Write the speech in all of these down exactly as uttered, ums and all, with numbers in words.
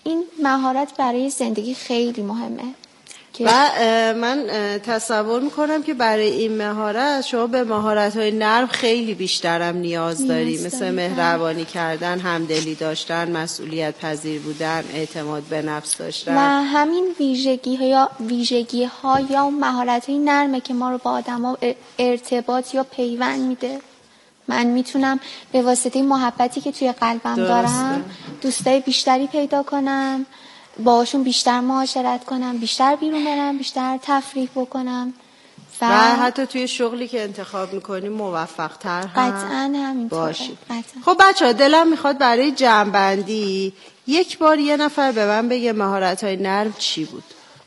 این مهارت برای زندگی خیلی مهمه. و من تصور میکنم که برای این مهارت شما به مهارت‌های نرم خیلی بیشترم نیاز داری، مثل مهربانی کردن، همدلی داشتن، مسئولیت پذیر بودن، اعتماد به نفس داشتن و همین ویژگی ها یا ویژگی ها یا مهارت‌های نرمه که ما رو با آدم‌ها ارتباط یا پیوند میده. من میتونم به واسطه محبتی که توی قلبم درسته. دارم دوستای بیشتری پیدا کنم، باهاشون بیشتر معاشرت کنم، بیشتر بیرون برم، بیشتر تفریح بکنم و, و حتی توی شغلی که انتخاب میکنی موفق تر هم قطعاً همینطوره باشی. خب بچه ها دلم میخواد برای جمع‌بندی یک بار یه نفر به من بگه مهارت‌های نرم چی بود.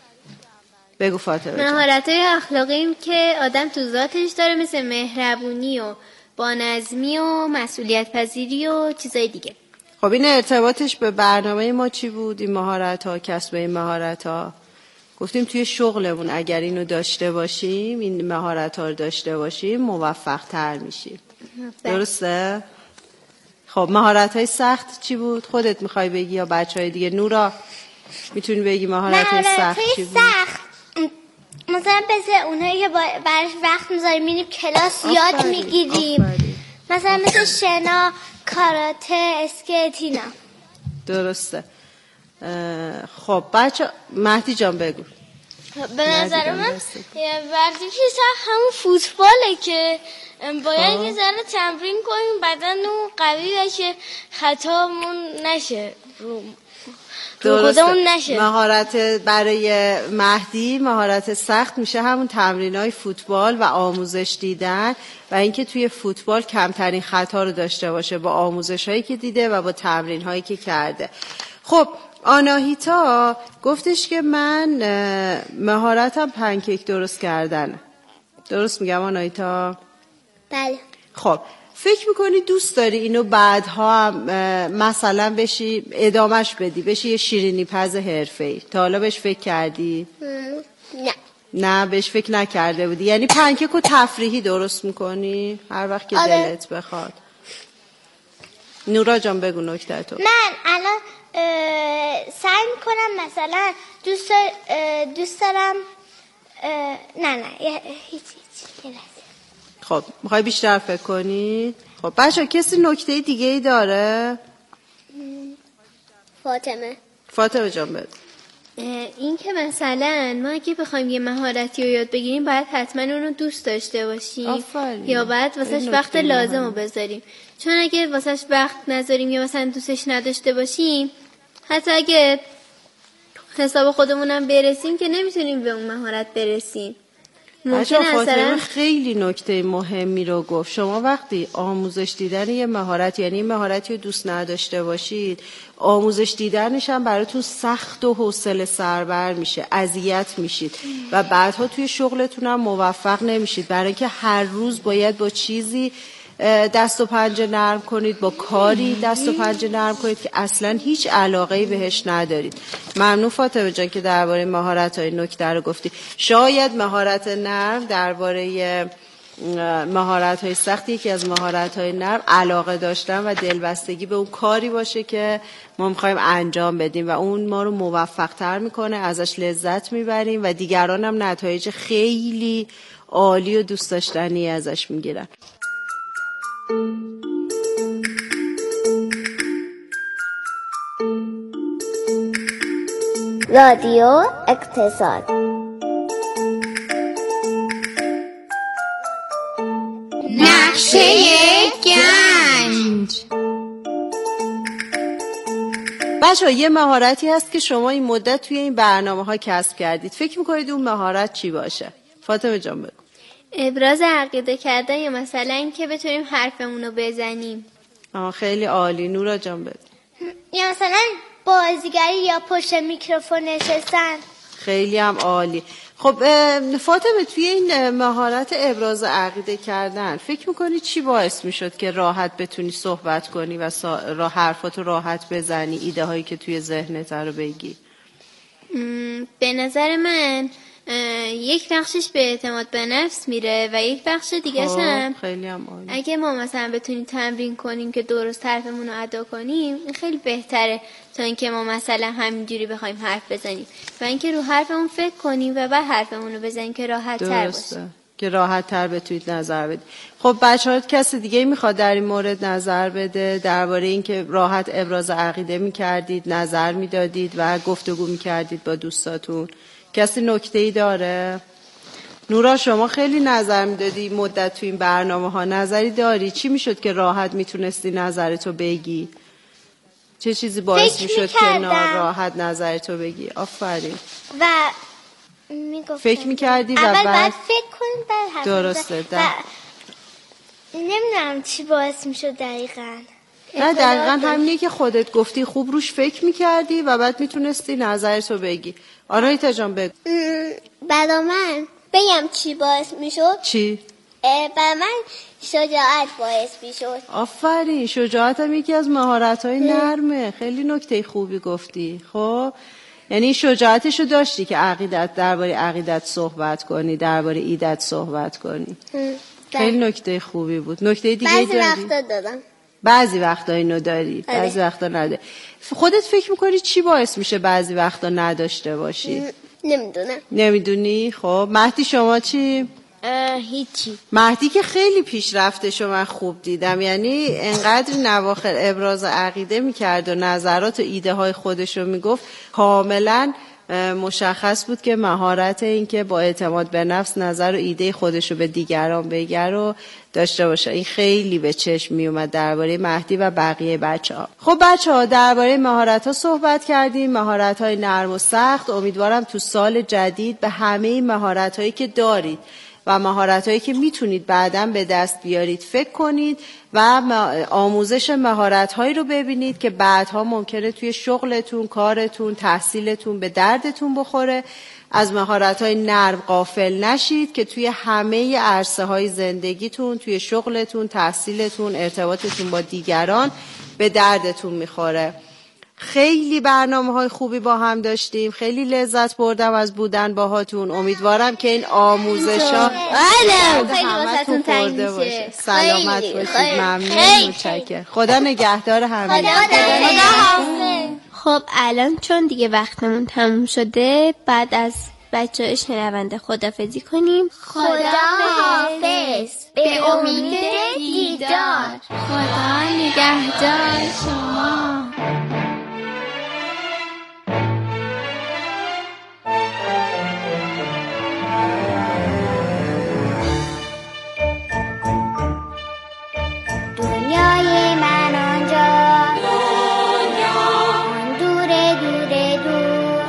بگو فاطمه. مهارت‌های اخلاقی که آدم تو ذاتش داره، مثل مهربونی و بانظمی و مسئولیت پذیری و چیزای دیگه. خب این ارتباطش به برنامه ما چی بود؟ این مهارت ها، کسب این مهارت ها گفتیم توی شغلمون اگر اینو داشته باشیم، این مهارت ها رو داشته باشیم موفق تر میشیم. درسته؟ خب مهارت های سخت چی بود؟ خودت میخوای بگی یا بچه های دیگه؟ نورا میتونی بگی مهارت های سخت چی بود؟ سخت مثلا مثل اونایی که برش وقت میذاریم میریم کلاس آفری. یاد میگیریم آفری. مثلا مثل شنا، کاراته، اسکیت اینا. درسته. خب بچه مهدی جان بگو. به نظر من ورزشی سخت همون فوتباله که باید یه ذره تمرین کنیم بدن اون قوی بشه، خطامون نشه رو درسته. مهارت برای مهدی مهارت سخت میشه همون تمرینای فوتبال و آموزش دیدن و اینکه توی فوتبال کمترین خطا رو داشته باشه با آموزش هایی که دیده و با تمرین هایی که کرده. خب آناهیتا گفتش که من مهارتم پنکیک درست کردن. درست میگم آناهیتا؟ بله. خب فکر میکنی دوست داری اینو بعدها هم مثلا بشی ادامش بدی بشی یه شیرینی پز حرفه‌ای؟ تا حالا بهش فکر کردی؟ نه. نه بهش فکر نکرده بودی. یعنی پنکیک رو تفریحی درست میکنی هر وقت که آره. دلت بخواد. نورا جان بگو نکته تو. من الان سعی میکنم مثلا دوست دوست دارم نه نه هیچ هیچ خب میخوای بیشتر فکر کنی؟ خب بچه کسی نکته دیگه ای داره؟ فاطمه فاطمه جان بگو. این که مثلا ما اگه بخوایم یه مهارتی رو یاد بگیریم باید حتما اون رو دوست داشته باشیم آفرین. یا باید واسهش وقت لازم رو بذاریم، چون اگه واسهش وقت نذاریم یا مثلا دوستش نداشته باشیم حتی اگه حساب خودمونم برسیم که نمیتونیم به اون مهارت برسیم. ممکنه فاطمه خیلی نکته مهمی رو گفت. شما وقتی آموزش دیدن یه مهارت یعنی مهارتی رو دوست نداشته باشید آموزش دیدنش هم براتون سخت و حوصله سربر میشه، اذیت میشید و بعدها توی شغلتون هم موفق نمیشید، برای اینکه هر روز باید با چیزی دست و پنجه نرم کنید، با کاری دست و پنجه نرم کنید که اصلا هیچ علاقه‌ای بهش ندارید. ممنون فاطمه جان که درباره مهارت‌های نکته رو گفتی. شاید مهارت نرم درباره مهارت‌های سختی که از مهارت‌های نرم علاقه داشتن و دلبستگی به اون کاری باشه که ما می‌خوایم انجام بدیم و اون ما رو موفق‌تر می‌کنه، ازش لذت می‌بریم و دیگران هم نتایج خیلی عالی و دوست داشتنی ازش می‌گیرن. رادیو اقتصاد نقشه گنج. بچه‌ها یه مهارتی هست که شما این مدت توی این برنامه‌ها کسب کردید. فکر می‌کنید اون مهارت چی باشه؟ فاطمه جان بگو. ابراز عقیده کردن یا مثلا این که بتونیم حرفمون رو بزنیم. آه خیلی عالی. نورا جان بگو. یا مثلا بازیگری یا پشت میکروفون نشستن. خیلی هم عالی. خب فاطمه توی این مهارت ابراز عقیده کردن فکر میکنی چی باعث میشد که راحت بتونی صحبت کنی و راه حرفاتو راحت بزنی، ایده هایی که توی ذهنت رو بگی؟ به نظر من یک بخشش به اعتماد به نفس میره و یک بخش دیگه هم خیلی هم عالی. اگه ما مثلا بتونیم تمرین کنیم که درست حرفمون رو ادا کنیم این خیلی بهتره تا اینکه ما مثلا همینجوری بخوایم حرف بزنیم و اینکه رو حرفمون فکر کنیم و بعد حرفمون رو بزنیم که راحت تر باشه، که راحت تر بتونید نظر بدید. خب بچه‌ها کسی دیگه میخواد در این مورد نظر بده درباره اینکه راحت ابراز عقیده میکردید، نظر میدادید و گفتگو میکردید با دوستاتون؟ کسی نکته‌ای داره؟ نورا شما خیلی نظر میدادی مدت تو این برنامه ها، نظری داری؟ چی میشد که راحت میتونستی نظرتو بگی؟ چه چیزی باعث میشد که راحت نظرتو بگی؟ آفرین. و میگفتم فکر میکردی و اول بعد بعد فکر کنید بعد حرف درسته و نمیدونم چی باعث میشد دقیقاً. نه دقیقاً همینیه که خودت گفتی، خوب روش فکر میکردی و بعد میتونستی نظرتو بگی. آنایتا جان بگو. برا من بگم چی باعث میشد؟ چی؟ برا من شجاعت باعث میشد. آفرین، شجاعت هم یکی از مهارت‌های نرمه. خیلی نکته خوبی گفتی. خب یعنی شجاعتشو داشتی که عقیدت درباره عقیدت صحبت کنی، درباره ایدت صحبت کنی. خیلی نکته خوبی بود. نکته دیگه داری؟ بعضی وقتا دادم. بعضی وقتا اینو داری، آره. بعضی وقتا نداری. خودت فکر میکنی چی باعث میشه بعضی وقتا نداشته باشی؟ نمیدونم. نمیدونی؟ خب مهدی شما چی؟ هیچی. مهدی که خیلی پیشرفته شو من خوب دیدم، یعنی انقدر نواخر ابراز عقیده میکرد و نظرات و ایده های خودشو میگفت، کاملا مشخص بود که مهارت این که با اعتماد به نفس نظر و ایده خودشو به دیگران بگه رو داشته باشه. این خیلی به چشم می اومد درباره مهدی و بقیه بچه‌ها. خب بچه‌ها درباره مهارت‌ها صحبت کردیم، مهارت‌های نرم و سخت. امیدوارم تو سال جدید به همه این مهارت‌هایی که دارید و مهارت‌هایی که میتونید بعداً به دست بیارید فکر کنید و آموزش مهارت‌هایی رو ببینید که بعدها ممکنه توی شغلتون، کارتون، تحصیلتون به دردتون بخوره. از مهارت‌های نرم غافل نشید که توی همه عرصه‌های زندگیتون، توی شغلتون، تحصیلتون، ارتباطتون با دیگران به دردتون میخوره. خیلی برنامه‌های خوبی با هم داشتیم، خیلی لذت بردم از بودن باهاتون. امیدوارم که این آموزش‌ها خیلی واسهتون تنگ میشه. سلامت باشید. ممنون، متشکرم. خدا نگهدار همه. خب الان چون دیگه وقتمون تموم شده، بعد از بچه‌ها شنونده خدافظی کنیم. خدا حافظ، به امید دیدار. خدا نگهدار شما. دنیای من آنجا، آن دوره دوره دور،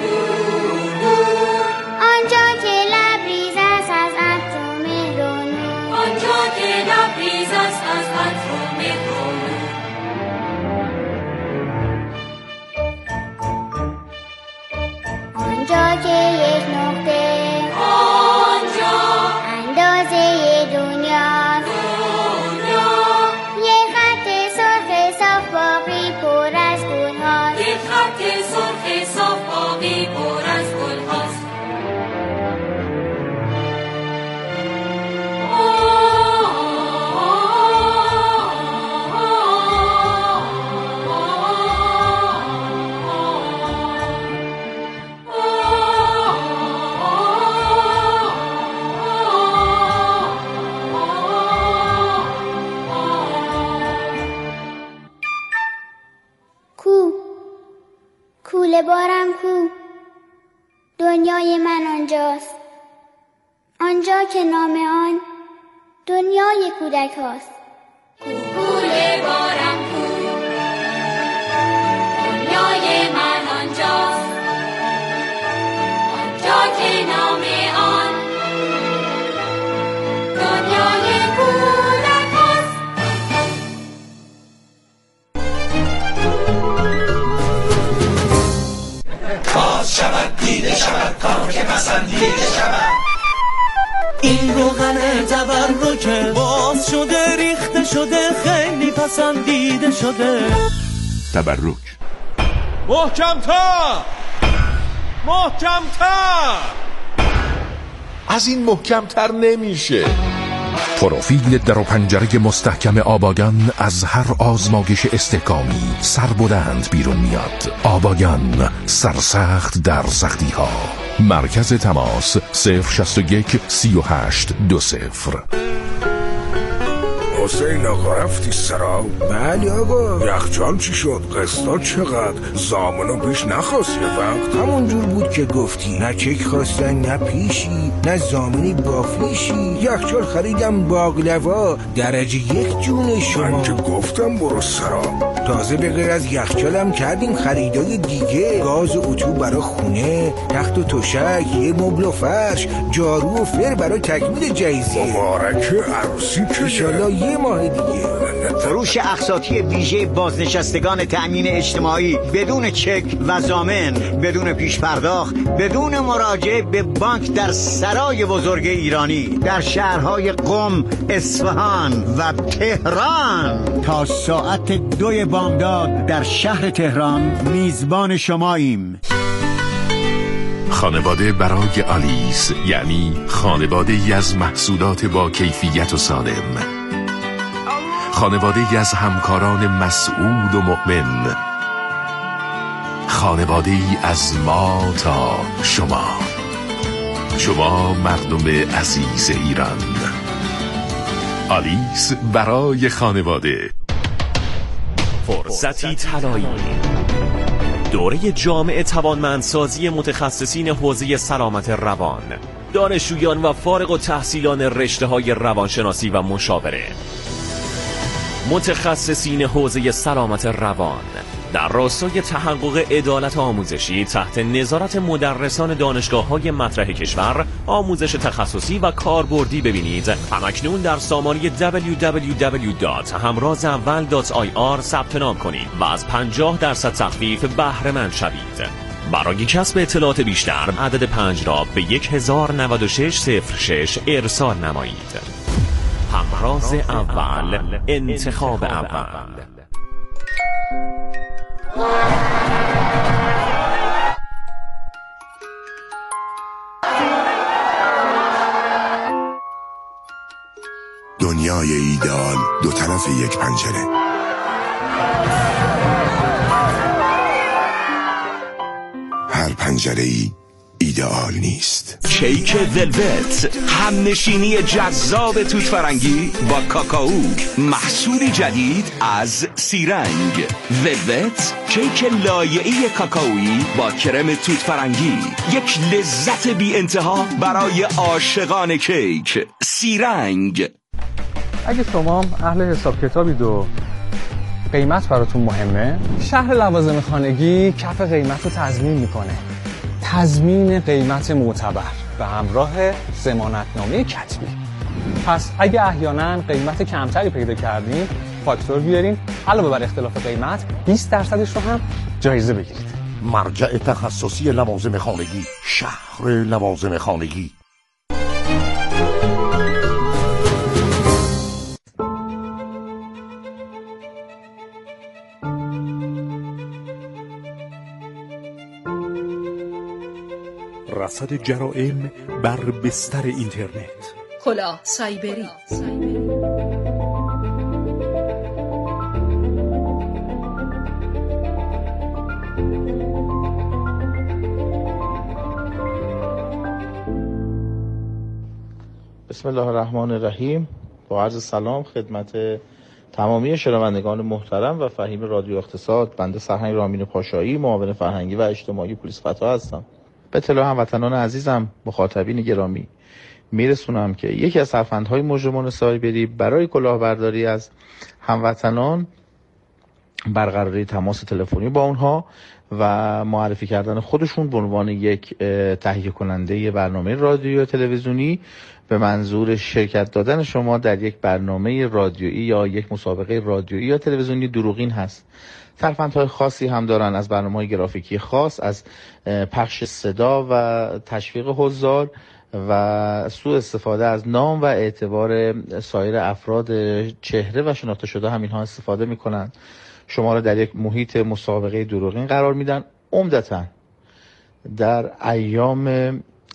آنجا که لبریز است از عطر و مهر و نور، آنجا که لبریز است از عطر و مهر و نور، آنجا که یک نقطه آنجا اندازه دنیاست، یک خط سرخ صاف باقی پر از گل‌هاست، یک خط سرخ صاف باقی پر از گل‌هاست. کو کوله بارم کو، دنیای من آنجاست، آنجا که نام آن دنیای کودک هاست. کوله بارم کو، دنیای من آنجاست، آنجا که نام آن دنیای کودک هاست. باز شود دیده شود کار که پسندیده شود، این روغن تبرکه باز شده ریخته شده خیلی پسندیده شده. تبرک محکم تا محکم تا از این محکمتر نمیشه. پروفیل در و پنجره مستحکم آباگان از هر آزمایش استحکامی سربلند بیرون میاد. آباگان، سرسخت در سختی ها. مرکز تماس صفر شصت و یک سی و هشت دو صفر. حسین آقا رفتی سرا؟ بله آقا. یخچال چی شد؟ قسطا چقدر؟ زامنو پیش نخواست یه وقت؟ همون جور بود که گفتی، نه چک خواستن نه پیشی، نه زامنی بافیشی. یخچال خریدم باقلوا درجه یک جون شما. من که گفتم برو سرا. تازه به غیر از یخچالم کردیم خریدای دیگه، گاز و اتو برا خونه، تخت و تشک، یه مبل و فرش، جارو و فر برای تکمیل جهیزیه. مبارکه عروسی که انشالله یه ماه دیگه. فروش اقساطی ویژه بازنشستگان تأمین اجتماعی بدون چک و ضامن، بدون پیش پرداخت، بدون مراجعه به بانک در سرای بزرگ ایرانی در شهرهای قم، اصفهان و تهران. تا ساعت دوی بامداد در شهر تهران میزبان شماییم. خانواده برای آلیس، یعنی خانواده ای از محصولات با کیفیت و سالم، خانواده ای از همکاران مسئول و مؤمن، خانواده ای از ما تا شما، شما مردم عزیز ایران. آلیس برای خانواده. فرصتی طلایی، دوره جامع توانمندسازی متخصصین حوزه سلامت روان، دانشجویان و فارغ التحصیلان رشته‌های روانشناسی و مشاوره، متخصصین حوزه سلامت روان در راستای تحقق عدالت آموزشی تحت نظارت مدرسان دانشگاه‌های مطرح کشور. آموزش تخصصی و کاربردی ببینید همکنون در سامانه دبلیو دبلیو دبلیو دات همراز اول دات آی آر ثبت نام کنید و از پنجاه درصد تخفیف بهره مند شوید. برای کسب اطلاعات بیشتر عدد پنج را به یک هزار و نود و شش صفر شش ارسال نمایید. همراز اول، انتخاب اول. دنیای ایدئال دو طرف یک پنجره. هر پنجره ای ایدئال نیست. کیک ولوت، همنشینی جذاب توت فرنگی با کاکائو، محصولی جدید از سیرنگ. ولوت، کیک لایه‌ای کاکائویی با کرم توت فرنگی، یک لذت بی انتها برای عاشقان کیک. سیرنگ. اگه شما اهل حساب کتابید و قیمت براتون مهمه، شهر لوازم خانگی کف قیمت رو تضمین میکنه. تضمین قیمت معتبر به همراه ضمانتنامه کتبی. پس اگه احیانا قیمت کمتری پیدا کردین، فاکتور بیارین، علاوه بر اختلاف قیمت بیست درصدش رو هم جایزه بگیرید. مرجع تخصصی لوازم خانگی، شهر لوازم خانگی. رصد جرائم بر بستر اینترنت. کلاه سایبری. بسم الله الرحمن الرحیم. با عرض سلام خدمت تمامی شنوندگان محترم و فهیم رادیو اقتصاد. بنده سرهنگ رامین پاشایی، معاون فرهنگی و اجتماعی پلیس فتا هستم. به اطلاع هموطنان عزیزم، مخاطبین گرامی میرسونم که یکی از سرفندهای مجرمان سایبری برای کلاهبرداری از هموطنان برقراری تماس تلفنی با اونها و معرفی کردن خودشون به عنوان یک تهیه کننده برنامه رادیویی یا تلویزیونی به منظور شرکت دادن شما در یک برنامه رادیویی یا یک مسابقه رادیویی یا تلویزیونی دروغین هست. ترفندهای خاصی هم دارن، از برنامه‌های گرافیکی خاص، از پخش صدا و تشویق حضار و سوء استفاده از نام و اعتبار سایر افراد چهره و شناخته شده هم اینها استفاده میکنن. شما را در یک محیط مسابقه دروغین قرار میدن. عمدتاً در ایام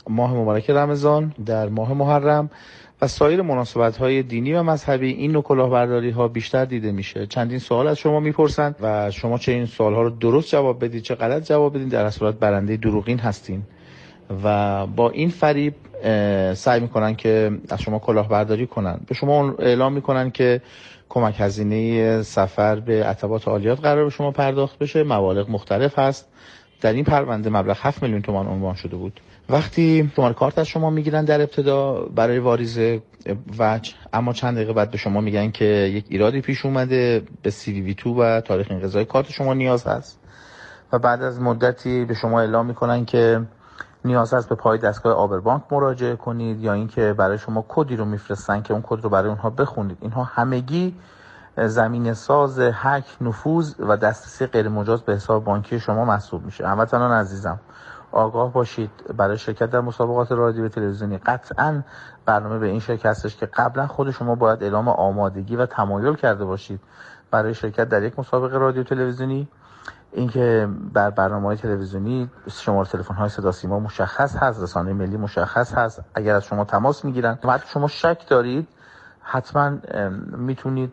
ماه مبارک رمضان، در ماه محرم و سایر مناسبت‌های دینی و مذهبی این نوع کلاهبرداری‌ها بیشتر دیده میشه. چندین سوال از شما میپرسند و شما چه این سوال‌ها رو درست جواب بدید چه غلط جواب بدید، در اصل برنده دروغین هستین و با این فریب سعی میکنن که از شما کلاهبرداری کنن. به شما اعلام میکنن که کمک هزینه سفر به عتبات عالیات قرار به شما پرداخت بشه، مبالغ مختلف هست. در این پرونده مبلغ هفت میلیون تومان عنوان شده بود. وقتی شماره کارت از شما میگیرن در ابتدا برای واریز وجه، اما چند دقیقه بعد به شما میگن که یک ایرادی پیش اومده، به سی وی وی تو و تاریخ انقضای کارت شما نیاز هست و بعد از مدتی به شما اعلام میکنن که نیاز هست به پای دستگاه آبربانک مراجعه کنید یا اینکه برای شما کدی رو میفرستن که اون کد رو برای اونها بخونید. اینها همگی زمینه ساز هک، نفوذ و دسترسی غیر مجاز به حساب بانکی شما محسوب میشه. هموطنان عزیزم آگاه باشید، برای شرکت در مسابقات رادیو و تلویزیونی قطعاً برنامه به این شکل هستش که قبلا خود شما باید اعلام آمادگی و تمایل کرده باشید برای شرکت در یک مسابقه رادیو تلویزیونی. اینکه بر برنامه‌های تلویزیونی شماره تلفن‌های صدا سیما مشخص هست، رسانه ملی مشخص هست. اگر از شما تماس میگیرن و شما شک دارید، حتما میتونید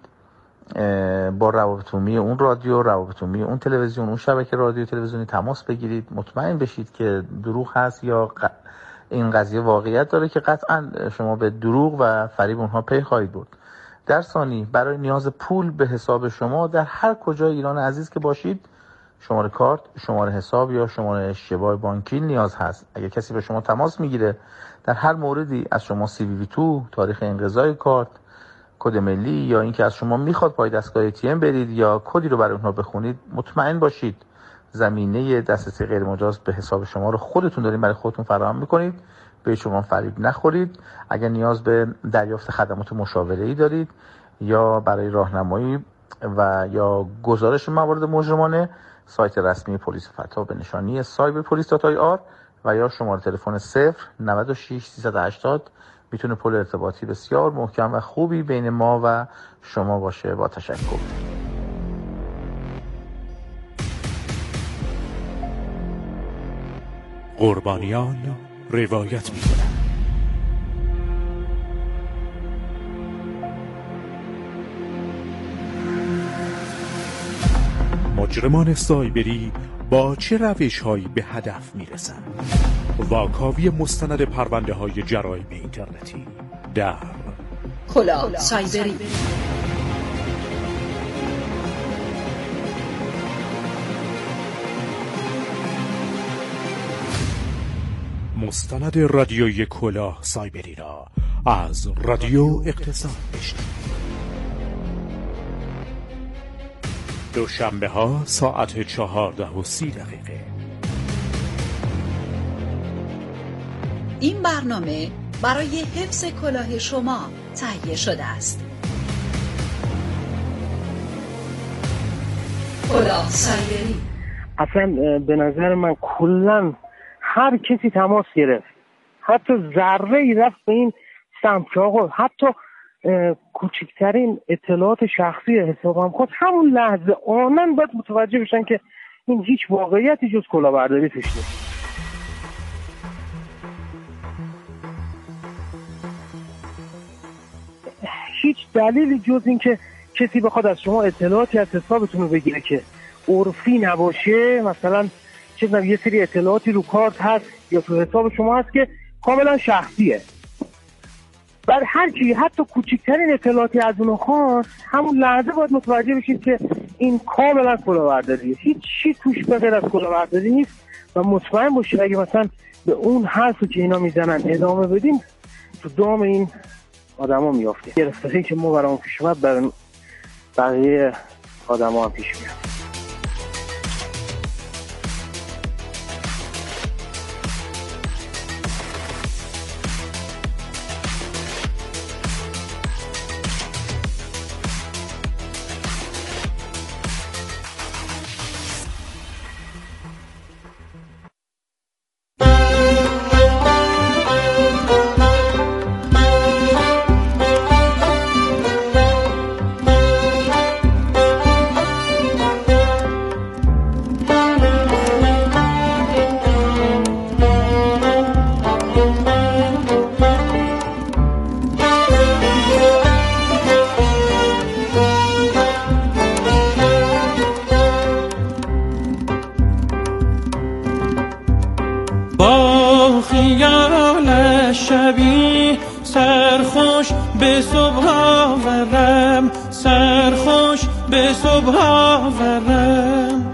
با روابط عمومی اون رادیو، روابط عمومی اون تلویزیون، اون شبکه رادیو تلویزیونی تماس بگیرید، مطمئن بشید که دروغ هست یا این قضیه واقعیت داره که قطعا شما به دروغ و فریب اونها پی خواهید برد. در ثانی برای نیاز پول به حساب شما در هر کجای ایران عزیز که باشید، شماره کارت، شماره حساب یا شماره اشتباه بانکی نیاز هست. اگر کسی به شما تماس میگیره در هر موردی از شما سی وی وی تو، تاریخ انقضای کارت، کد ملی یا اینکه از شما میخواد پای دستگاه ای تی ام برید یا کدی رو برای اونها بخونید، مطمئن باشید زمینه دسترسی غیر مجاز به حساب شما رو خودتون دارین برای خودتون فراهم میکنید. به شما فریب نخورید. اگر نیاز به دریافت خدمات مشاوره‌ای دارید یا برای راهنمایی و یا گزارش موارد مجرمانه، سایت رسمی پلیس فتا به نشانی سایبر پلیس دات آی آر و یا شماره تلفن صفر نود و شش سیصد و هشتاد میتونه پل ارتباطی بسیار محکم و خوبی بین ما و شما باشه. با تشکر. قربانیان روایت میکنند. مجرمان سایبری با چه روش‌هایی به هدف میرسند؟ واکاوی مستند پرونده های جرایم اینترنتی در کلاه سایبری. مستند رادیویی کلاه سایبری را از رادیو اقتصاد بشنوید. دوشنبه ها ساعت چهارده و سی دقیقه. این برنامه برای حفظ کلاه شما تهیه شده است. کلاه سایبری. اصلا به نظر من کلن هر کسی تماس گرفت، حتی ذره ای رفت به این سمت که آقا حتی کوچکترین اطلاعات شخصی حسابم خواست، همون لحظه آنن باید متوجه بشن که این هیچ واقعیتی جز کلاهبرداری توش نیست. هیچ دلیلی جز این که کسی بخواد از شما اطلاعاتی از حسابتون رو بگیره که عرفی نباشه، مثلا چه یه سری اطلاعاتی رو کارت هست یا تو حساب شما هست که کاملا شخصیه، بعد هر کی حتی کوچکترین اطلاعاتی از اونو خواست، همون لحظه باید متوجه بشید که این کاملا کلاهبرداریه، هیچ چی توش بغیر از کلاهبرداری نیست و مطمئن باشید اگه مثلا به اون حرفی که اینا میزنن ادامه بدیم تو دام این آدما میافته. گرفتاری که ما برامون پیش اومد برای بقیه آدما هم پیش میاد. با خیالش شبی سرخوش به صبح آورم، سرخوش به صبح آورم.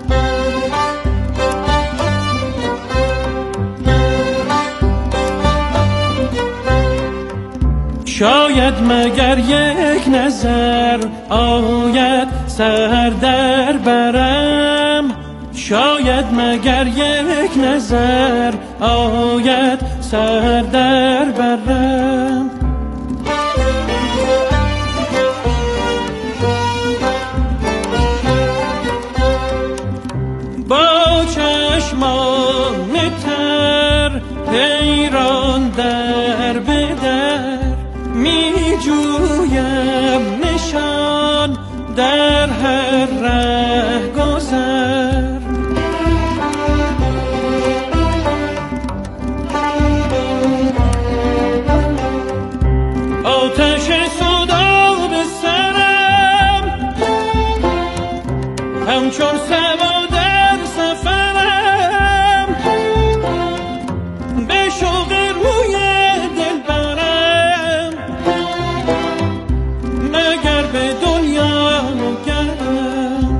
شاید مگر یک نظر آید سر در برم، شاید مگر یک نظر آید سر در برم. با چشمان تر حیران در بدر می جویم نشان در هر ره گذر. آتش صدا به سرم همچون سوا در سفرم، به شوق روی دل برم مگر به دنیا گرم.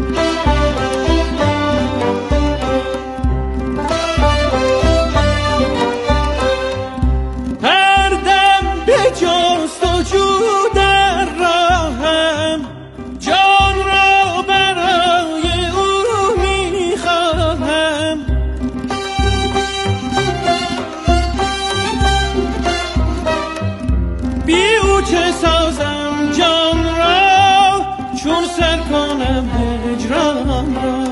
هر دم به جستجو در راهم جان را برای او میخواهم. بی او چه سازم جان را چون سر کنم هجران را.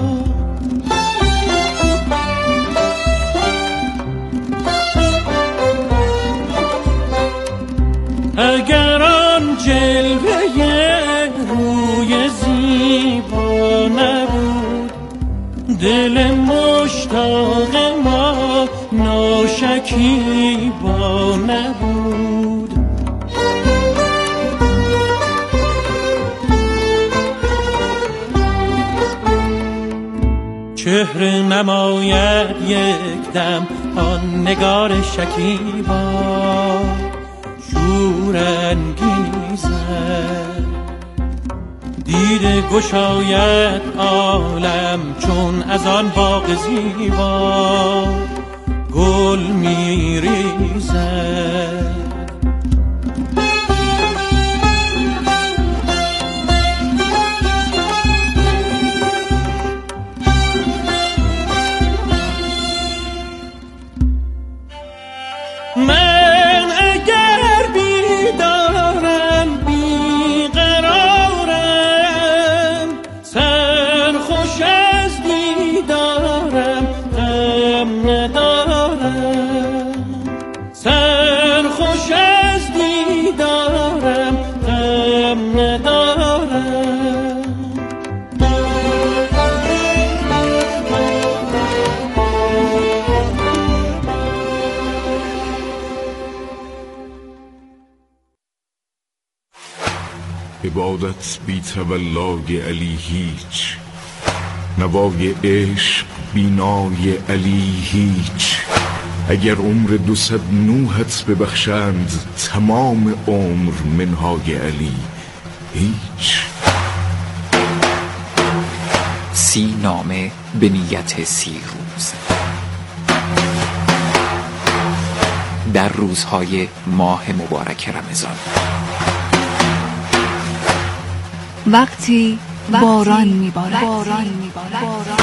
اگر آن جلوه روی زیبا نبود، دل مشتاق ما ناشکیبا نبود. چهره نماید یک دم آن نگار شکیبا شورانگیزد، دیده گشاید عالم چون از آن باغ زیبا گل میریزد. من اگر بیدارم بیقرارم، سرخوش از دیدارم غم ندارم، سرخوش از دیدارم غم ندارم. عبادت بی تولای علی هیچ، نوای عشق بینای علی هیچ. اگر عمر دو صد نوحت ببخشند، تمام عمر منهای علی هیچ. سی نامه به نیت سی روز در روزهای ماه مبارک رمضان. وقتی باران میبارد، باران میبارد.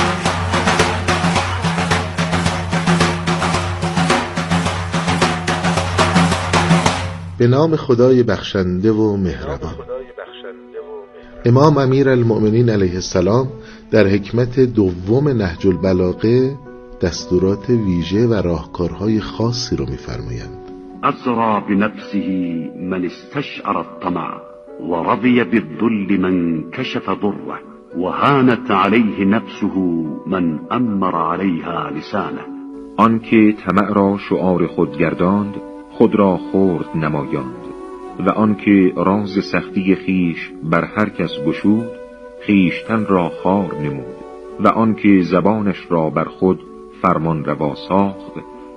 به نام خدای بخشنده و مهربان. امام امیرالمؤمنین علیه السلام در حکمت دوم نهج البلاغه دستورات ویژه و راهکارهای خاصی رو می‌فرمایند. أسرى بنفسه من استشعر الطمع ورضي بالذل من كشف ضره وهانت عليه نفسه من أمر عليها لسانه. آنکه طمع را شعار خود گرداند خود را خرد نمایاند و آنکه راز سختی خیش بر هر کس گشود خیشتن را خار نمود و آنکه زبانش را بر خود فرمان روا ساخت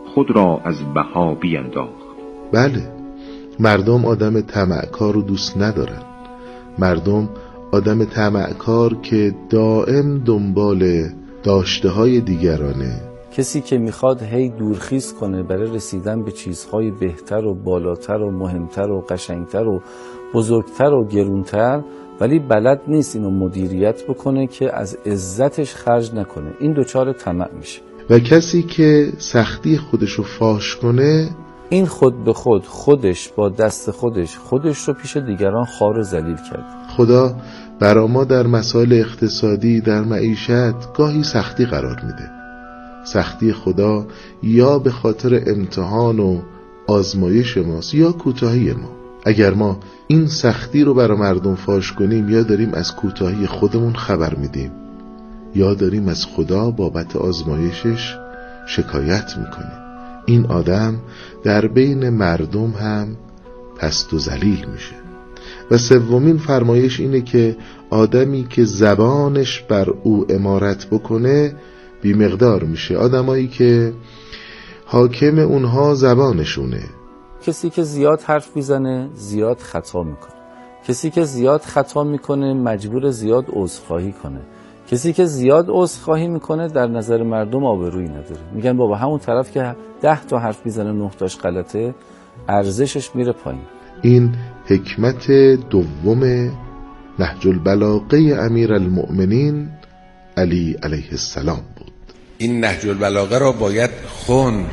خود را از بها بینداخت. بله، مردم آدم طمعکار رو دوست ندارن. مردم آدم طمعکار که دائم دنبال داشته های دیگرانه، کسی که میخواد هی دورخیز کنه برای رسیدن به چیزهای بهتر و بالاتر و مهمتر و قشنگتر و بزرگتر و گرونتر، ولی بلد نیست اینو مدیریت بکنه که از عزتش خرج نکنه، این دوچار طمع میشه. و کسی که سختی خودشو فاش کنه، این خود به خود خودش با دست خودش خودش رو پیش دیگران خوار و ذلیل کرد. خدا برا ما در مسائل اقتصادی، در معیشت گاهی سختی قرار میده. سختی خدا یا به خاطر امتحان و آزمایش ماست یا کوتاهی ما. اگر ما این سختی رو برا مردم فاش کنیم، یا داریم از کوتاهی خودمون خبر میدیم، یا داریم از خدا بابت آزمایشش شکایت میکنیم. این آدم در بین مردم هم پست و ذلیل میشه. و سومین فرمایش اینه که آدمی که زبانش بر او امارت بکنه بی مقدار میشه. آدمایی که حاکم اونها زبانشونه. کسی که زیاد حرف میزنه زیاد خطا میکنه. کسی که زیاد خطا میکنه مجبور زیاد عذرخواهی کنه. کسی که زیاد عذرخواهی میکنه در نظر مردم آبرویی نداره. میگن بابا همون طرف که ده تا حرف میزنه نه تاش غلطه، ارزشش میره پایین. این حکمت دوم نهج البلاغه امیرالمؤمنین علی علیه السلام بود. این نهج البلاغه را باید خوند.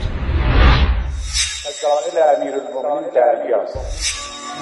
مسائل امیرالمؤمنین در علی است.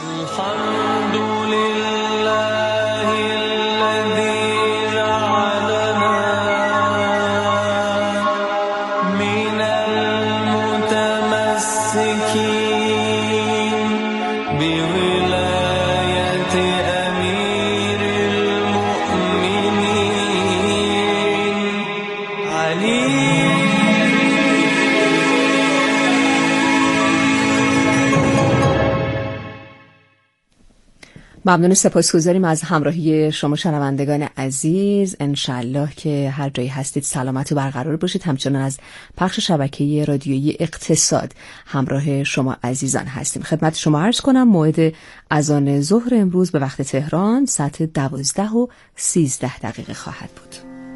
ممنون، سپاسگزاریم از همراهی شما شنوندگان عزیز. انشالله که هر جایی هستید سلامت و برقرار باشید. همچنان از پخش شبکه رادیویی اقتصاد همراه شما عزیزان هستیم. خدمت شما عرض کنم موعد اذان ظهر امروز به وقت تهران ساعت دوازده و سیزده دقیقه خواهد بود.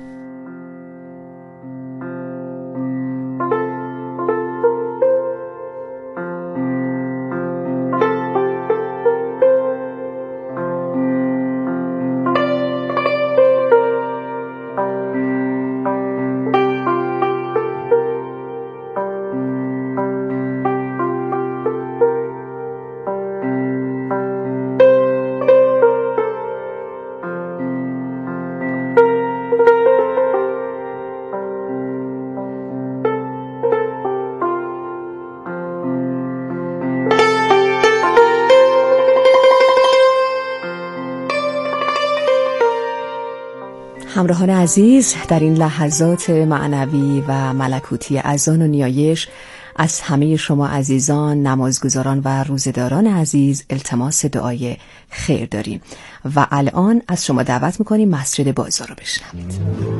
همراهان عزیز، در این لحظات معنوی و ملکوتی اذان و نیایش از همه شما عزیزان، نمازگزاران و روزداران عزیز التماس دعای خیر داریم و الان از شما دعوت میکنیم مسجد بازار رو بشنوید.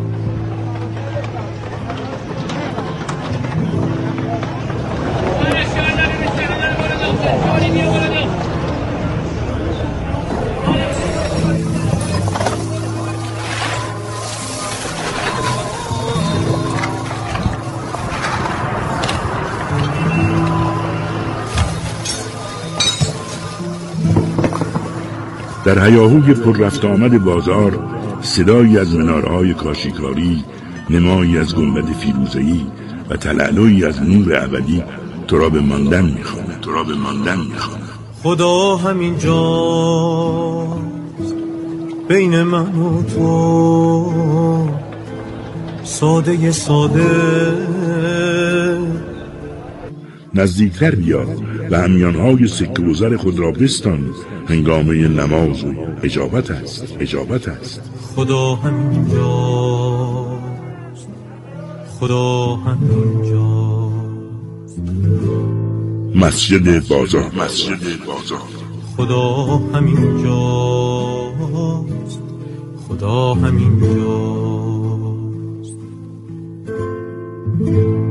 در هیاهوی پر رفت آمد بازار صدایی از منارهای کاشیکاری، نمایی از گنبد فیروزه‌ای و تلالویی از نور ابدی تو را به ماندن می‌خواند، تو را به ماندن می‌خواند. خدا همین جاست بین من و تو، ساده ساده نزدیکتر بیا و همیانهای سکه و زر خود را بستان، هنگامه نماز و اجابت است، اجابت است. خدا همین جاست، خدا همین جاست. مسجد بازار، مسجد بازار. خدا همین جاست، خدا همین جاست.